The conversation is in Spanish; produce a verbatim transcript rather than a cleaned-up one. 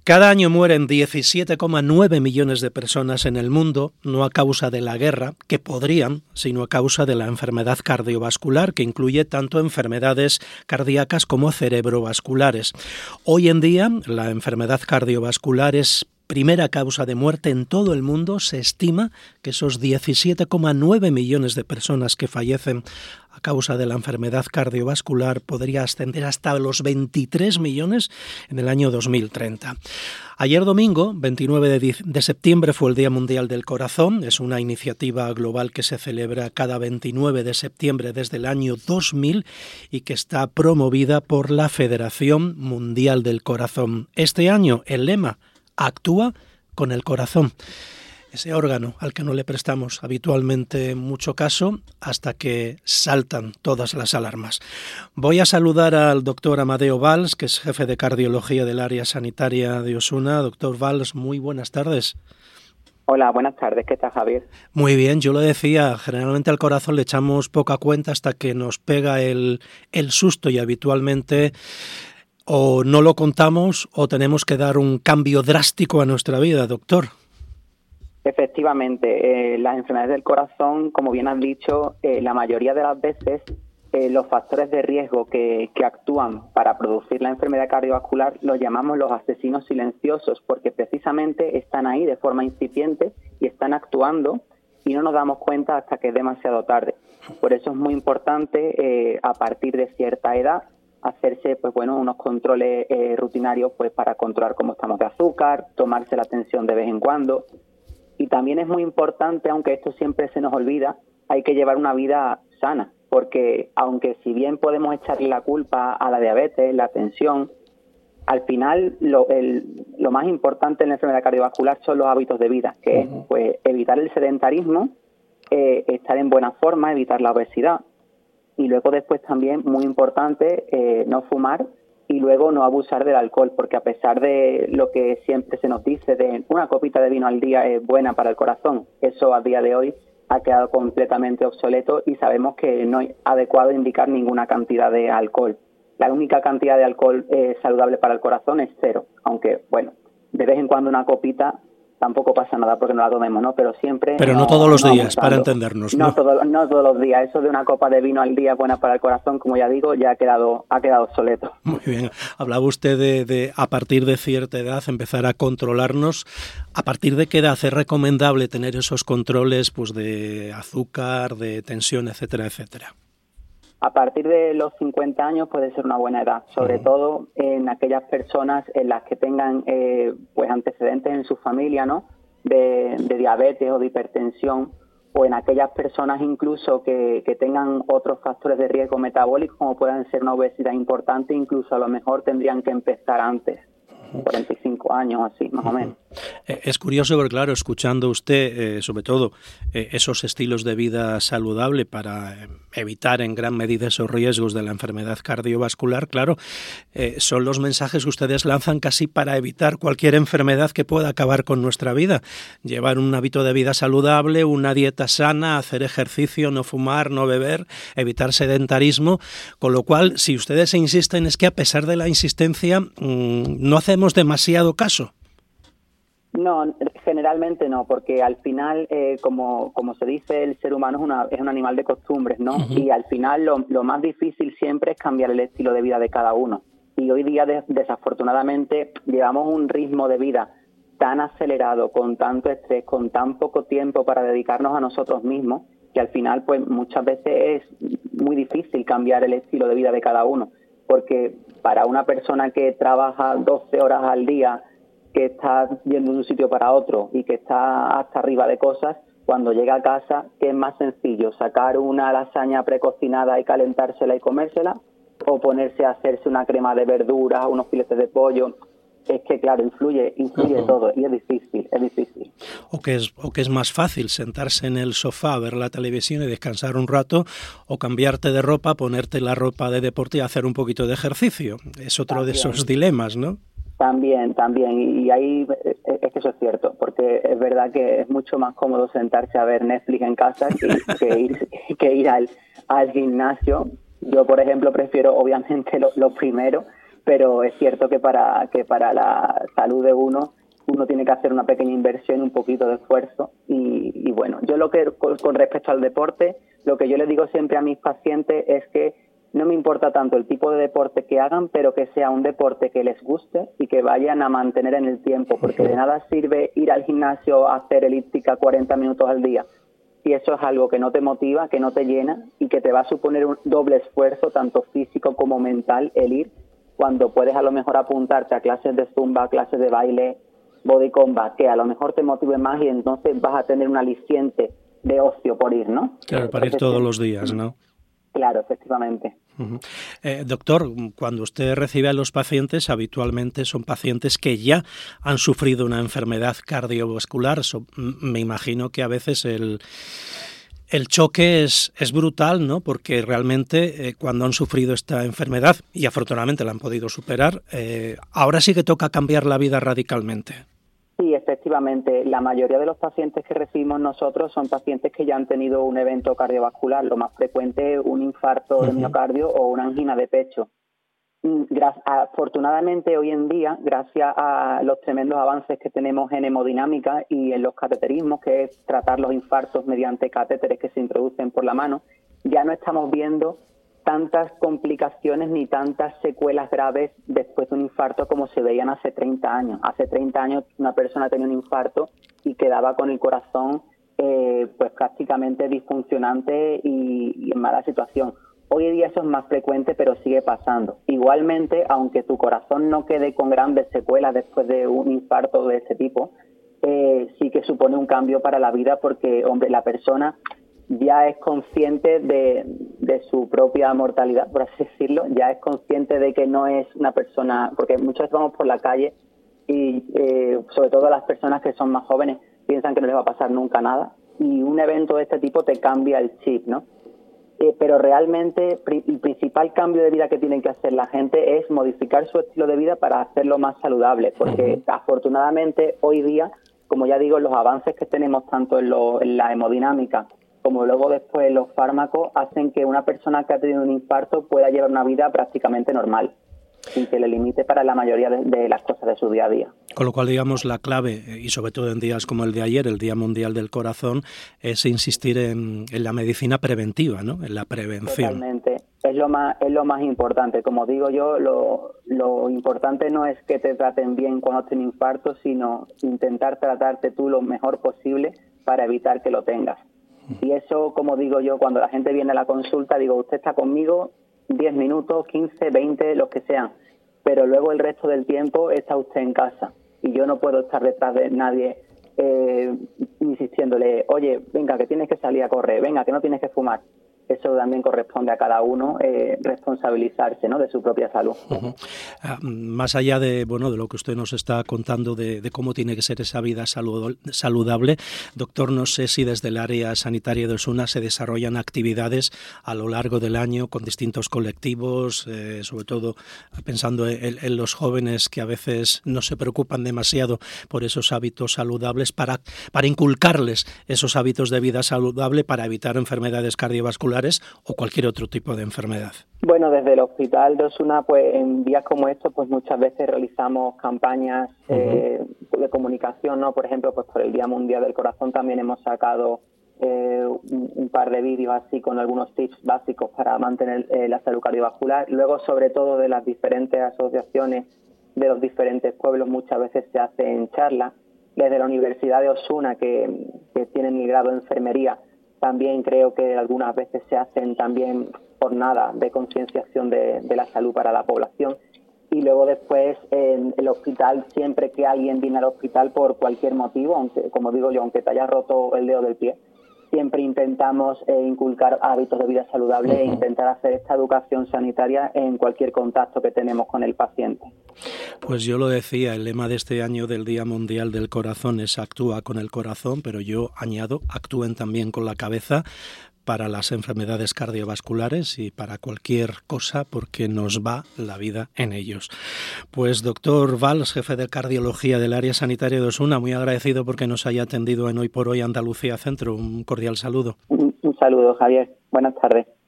Cada año mueren diecisiete coma nueve millones de personas en el mundo, no a causa de la guerra, que podrían, sino a causa de la enfermedad cardiovascular, que incluye tanto enfermedades cardíacas como cerebrovasculares. Hoy en día, la enfermedad cardiovascular es primera causa de muerte en todo el mundo. Se estima que esos diecisiete coma nueve millones de personas que fallecen a causa de la enfermedad cardiovascular podría ascender hasta los veintitrés millones en el año dos mil treinta. Ayer domingo, veintinueve de septiembre, fue el Día Mundial del Corazón. Es una iniciativa global que se celebra cada veintinueve de septiembre desde el año dos mil y que está promovida por la Federación Mundial del Corazón. Este año el lema: actúa con el corazón, ese órgano al que no le prestamos habitualmente mucho caso hasta que saltan todas las alarmas. Voy a saludar al doctor Amadeo Valls, que es jefe de cardiología del área sanitaria de Osuna. Doctor Valls, muy buenas tardes. Hola, buenas tardes. ¿Qué tal, Javier? Muy bien, yo lo decía, generalmente al corazón le echamos poca cuenta hasta que nos pega el, el susto y habitualmente o no lo contamos o tenemos que dar un cambio drástico a nuestra vida, doctor. Efectivamente, eh, las enfermedades del corazón, como bien has dicho, eh, la mayoría de las veces eh, los factores de riesgo que, que actúan para producir la enfermedad cardiovascular los llamamos los asesinos silenciosos, porque precisamente están ahí de forma incipiente y están actuando y no nos damos cuenta hasta que es demasiado tarde. Por eso es muy importante, eh, a partir de cierta edad, hacerse pues bueno unos controles eh, rutinarios pues para controlar cómo estamos de azúcar, tomarse la tensión de vez en cuando. Y también es muy importante, aunque esto siempre se nos olvida, hay que llevar una vida sana, porque aunque si bien podemos echarle la culpa a la diabetes, la tensión, al final lo, el, lo más importante en la enfermedad cardiovascular son los hábitos de vida, que uh-huh. es pues evitar el sedentarismo, eh, estar en buena forma, evitar la obesidad. Y luego después también, muy importante, eh, no fumar y luego no abusar del alcohol, porque a pesar de lo que siempre se nos dice de una copita de vino al día es buena para el corazón, eso a día de hoy ha quedado completamente obsoleto y sabemos que no es adecuado indicar ninguna cantidad de alcohol. La única cantidad de alcohol eh, saludable para el corazón es cero, aunque, bueno, de vez en cuando una copita tampoco pasa nada porque no la tomemos, ¿no? Pero siempre... Pero no, no todos los no días, para entendernos, ¿no? No, todo, no todos los días. Eso de una copa de vino al día es buena para el corazón, como ya digo, ya ha quedado, ha quedado obsoleto. Muy bien. Hablaba usted de, de, a partir de cierta edad, empezar a controlarnos. ¿A partir de qué edad es recomendable tener esos controles pues de azúcar, de tensión, etcétera, etcétera? A partir de los cincuenta años puede ser una buena edad, sobre uh-huh. todo en aquellas personas en las que tengan eh, pues antecedentes en su familia, ¿no? De, de diabetes o de hipertensión, o en aquellas personas incluso que, que tengan otros factores de riesgo metabólicos, como puedan ser una obesidad importante, incluso a lo mejor tendrían que empezar antes. cuarenta y cinco años, así, más o menos. Es curioso, pero claro, escuchando usted, eh, sobre todo, eh, esos estilos de vida saludable para evitar en gran medida esos riesgos de la enfermedad cardiovascular, claro, eh, son los mensajes que ustedes lanzan casi para evitar cualquier enfermedad que pueda acabar con nuestra vida. Llevar un hábito de vida saludable, una dieta sana, hacer ejercicio, no fumar, no beber, evitar sedentarismo, con lo cual, si ustedes insisten, es que a pesar de la insistencia, mmm, no hacemos demasiado caso. No, generalmente no, porque al final, eh, como como se dice, el ser humano es, una, es un animal de costumbres, ¿no? Uh-huh. Y al final lo, lo más difícil siempre es cambiar el estilo de vida de cada uno. Y hoy día, de, desafortunadamente, llevamos un ritmo de vida tan acelerado, con tanto estrés, con tan poco tiempo para dedicarnos a nosotros mismos, que al final, pues muchas veces es muy difícil cambiar el estilo de vida de cada uno. Porque para una persona que trabaja doce horas al día, que está yendo de un sitio para otro y que está hasta arriba de cosas, cuando llega a casa, ¿qué es más sencillo? ¿Sacar una lasaña precocinada y calentársela y comérsela? ¿O ponerse a hacerse una crema de verduras, unos filetes de pollo? Es que, claro, influye influye uh-huh. todo y es difícil, es difícil. O que es, o que es más fácil sentarse en el sofá, ver la televisión y descansar un rato, o cambiarte de ropa, ponerte la ropa de deporte y hacer un poquito de ejercicio. Es otro también de esos dilemas, ¿no? También, también, y ahí es que eso es cierto, porque es verdad que es mucho más cómodo sentarse a ver Netflix en casa que, que ir, que ir al, al gimnasio. Yo, por ejemplo, prefiero obviamente lo, lo primero, pero es cierto que para, que para la salud de uno, uno tiene que hacer una pequeña inversión, un poquito de esfuerzo. Y, y bueno, yo lo que, con, con respecto al deporte, lo que yo les digo siempre a mis pacientes es que no me importa tanto el tipo de deporte que hagan, pero que sea un deporte que les guste y que vayan a mantener en el tiempo, porque de nada sirve ir al gimnasio a hacer elíptica cuarenta minutos al día. Y eso es algo que no te motiva, que no te llena y que te va a suponer un doble esfuerzo, tanto físico como mental, el ir, cuando puedes a lo mejor apuntarte a clases de zumba, clases de baile, body combat, que a lo mejor te motive más y entonces vas a tener un aliciente de ocio por ir, ¿no? Claro, para ir todos los días, ¿no? Claro, efectivamente. Uh-huh. Eh, doctor, cuando usted recibe a los pacientes, habitualmente son pacientes que ya han sufrido una enfermedad cardiovascular. So, me imagino que a veces el, el choque es, es brutal, ¿no? Porque realmente eh, cuando han sufrido esta enfermedad, y afortunadamente la han podido superar, eh, ahora sí que toca cambiar la vida radicalmente. Sí, efectivamente. La mayoría de los pacientes que recibimos nosotros son pacientes que ya han tenido un evento cardiovascular, lo más frecuente un infarto uh-huh. de miocardio o una angina de pecho. Afortunadamente hoy en día, gracias a los tremendos avances que tenemos en hemodinámica y en los cateterismos, que es tratar los infartos mediante catéteres que se introducen por la mano, ya no estamos viendo tantas complicaciones ni tantas secuelas graves después de un infarto como se veían hace treinta años. Hace treinta años una persona tenía un infarto y quedaba con el corazón eh, pues prácticamente disfuncionante y, y en mala situación. Hoy en día eso es más frecuente, pero sigue pasando. Igualmente, aunque tu corazón no quede con grandes secuelas después de un infarto de este tipo, eh, sí que supone un cambio para la vida porque, hombre, la persona ya es consciente de, de su propia mortalidad, por así decirlo, ya es consciente de que no es una persona, porque muchas veces vamos por la calle y eh, sobre todo las personas que son más jóvenes piensan que no les va a pasar nunca nada y un evento de este tipo te cambia el chip, ¿no? Eh, pero realmente pri- el principal cambio de vida que tienen que hacer la gente es modificar su estilo de vida para hacerlo más saludable, porque uh-huh. afortunadamente hoy día, como ya digo, los avances que tenemos tanto en, lo, en la hemodinámica como luego después los fármacos hacen que una persona que ha tenido un infarto pueda llevar una vida prácticamente normal, sin que le limite para la mayoría de, de las cosas de su día a día. Con lo cual, digamos, la clave, y sobre todo en días como el de ayer, el Día Mundial del Corazón, es insistir en, en la medicina preventiva, ¿no? En la prevención. Totalmente. Es lo más, es lo más importante. Como digo yo, lo, lo importante no es que te traten bien cuando tienes un infarto, sino intentar tratarte tú lo mejor posible para evitar que lo tengas. Y eso, como digo yo, cuando la gente viene a la consulta, digo, usted está conmigo diez minutos, quince, veinte, los que sean, pero luego el resto del tiempo está usted en casa y yo no puedo estar detrás de nadie eh, insistiéndole, oye, venga, que tienes que salir a correr, venga, que no tienes que fumar. Eso también corresponde a cada uno eh, responsabilizarse, ¿no?, de su propia salud. Uh-huh. Uh, más allá de bueno de lo que usted nos está contando de, de cómo tiene que ser esa vida salud, saludable, doctor, no sé si desde el área sanitaria de Osuna se desarrollan actividades a lo largo del año con distintos colectivos, eh, sobre todo pensando en, en los jóvenes que a veces no se preocupan demasiado por esos hábitos saludables, para, para inculcarles esos hábitos de vida saludable para evitar enfermedades cardiovasculares o cualquier otro tipo de enfermedad. Bueno, desde el Hospital de Osuna, pues en días como estos, pues muchas veces realizamos campañas uh-huh. eh, de comunicación, ¿no? Por ejemplo, pues por el Día Mundial del Corazón también hemos sacado eh, un, un par de vídeos así con algunos tips básicos para mantener eh, la salud cardiovascular. Luego, sobre todo de las diferentes asociaciones de los diferentes pueblos, muchas veces se hacen charlas. Desde la Universidad de Osuna, que, que tienen el grado de enfermería, también creo que algunas veces se hacen también jornadas de concienciación de, de la salud para la población. Y luego después en el hospital, siempre que alguien viene al hospital por cualquier motivo, aunque como digo yo, aunque te hayas roto el dedo del pie, siempre intentamos eh, inculcar hábitos de vida saludable uh-huh. e intentar hacer esta educación sanitaria en cualquier contacto que tenemos con el paciente. Pues yo lo decía, el lema de este año del Día Mundial del Corazón es actúa con el corazón, pero yo añado, actúen también con la cabeza para las enfermedades cardiovasculares y para cualquier cosa, porque nos va la vida en ellos. Pues doctor Valls, jefe de cardiología del área sanitaria de Osuna, muy agradecido porque nos haya atendido en Hoy por Hoy Andalucía Centro. Un cordial saludo. Un, un saludo, Javier. Buenas tardes.